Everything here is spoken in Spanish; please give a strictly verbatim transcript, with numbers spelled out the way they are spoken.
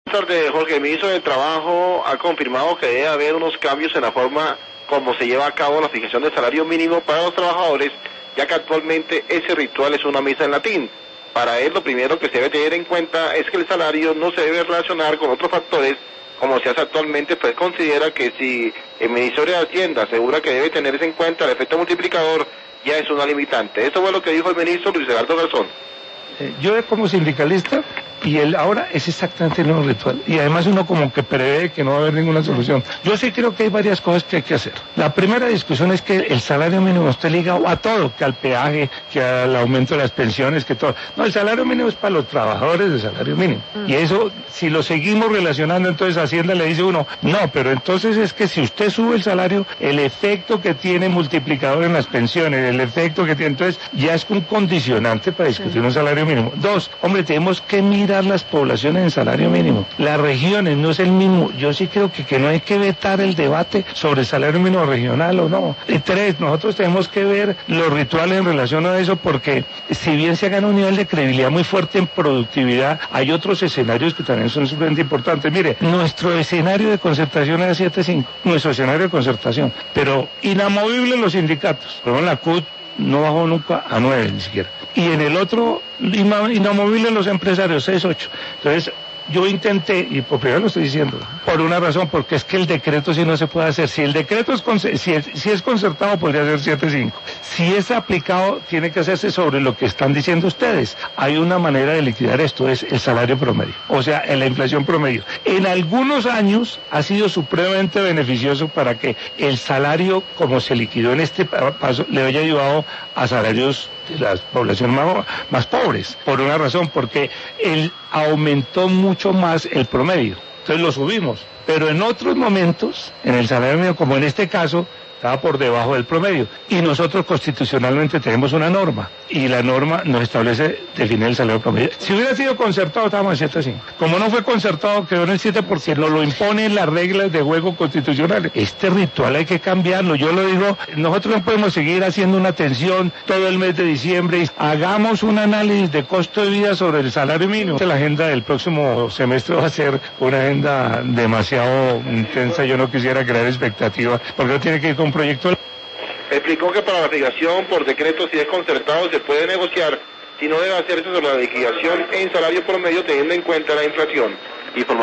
Buenas tardes, Jorge. El ministro de Trabajo ha confirmado que debe haber unos cambios en la forma como se lleva a cabo la fijación del salario mínimo para los trabajadores, ya que actualmente ese ritual es una misa en latín. Para él, lo primero que se debe tener en cuenta es que el salario no se debe relacionar con otros factores, como se hace actualmente, pues considera que si el Ministerio de Hacienda asegura que debe tenerse en cuenta el efecto multiplicador, ya es una limitante. Eso fue lo que dijo el ministro Luis Eduardo Garzón. Yo como sindicalista, y él ahora es exactamente el mismo ritual, y además uno como que prevé que no va a haber ninguna solución. Yo sí creo que hay varias cosas que hay que hacer. La primera discusión es que el salario mínimo está ligado a todo, que al peaje, que al aumento de las pensiones, que todo. No, el salario mínimo es para los trabajadores del salario mínimo. Y eso, si lo seguimos relacionando, entonces Hacienda le dice uno, no, pero entonces es que si usted sube el salario, el efecto que tiene multiplicador en las pensiones, el efecto que tiene, entonces ya es un condicionante para discutir un salario mínimo. Dos, hombre, tenemos que mirar las poblaciones en salario mínimo. Las regiones no es el mismo. Yo sí creo que, que no hay que vetar el debate sobre el salario mínimo regional o no. Y tres, nosotros tenemos que ver los rituales en relación a eso, porque si bien se gana un nivel de credibilidad muy fuerte en productividad, hay otros escenarios que también son sumamente importantes. Mire, nuestro escenario de concertación era siete punto cinco, nuestro escenario de concertación, pero inamovible los sindicatos. Pero en la C U T no bajó nunca a nueve ni siquiera. Y en el otro, inamovible los empresarios, seis punto ocho. Entonces, yo intenté, y por primero lo estoy diciendo, por una razón, porque es que el decreto sí no se puede hacer. Si el decreto es, si es, si es concertado, podría ser siete punto cinco. Si es aplicado, tiene que hacerse sobre lo que están diciendo ustedes. Hay una manera de liquidar esto, es el salario promedio, o sea, en la inflación promedio. En algunos años ha sido supremamente beneficioso para que el salario, como se liquidó en este paso, le haya ayudado a salarios de las poblaciones más, más pobres, por una razón, porque él aumentó mucho más el promedio, entonces lo subimos, pero en otros momentos, en el salario mínimo, como en este caso, estaba por debajo del promedio, y nosotros constitucionalmente tenemos una norma, y la norma nos establece definir el salario promedio. Si hubiera sido concertado, estábamos en siete punto cinco. Como no fue concertado, quedó en el siete porque nos lo imponen las reglas de juego constitucionales. Este ritual hay que cambiarlo. Yo lo digo, nosotros no podemos seguir haciendo una atención todo el mes de diciembre. Hagamos un análisis de costo de vida sobre el salario mínimo. La agenda del próximo semestre va a ser una agenda demasiado intensa. Yo no quisiera crear expectativas, porque no tiene que ir con un proyecto. Explicó que para la fijación por decreto, si es concertado, se puede negociar, si no debe hacerse sobre la liquidación en salario promedio teniendo en cuenta la inflación. Informa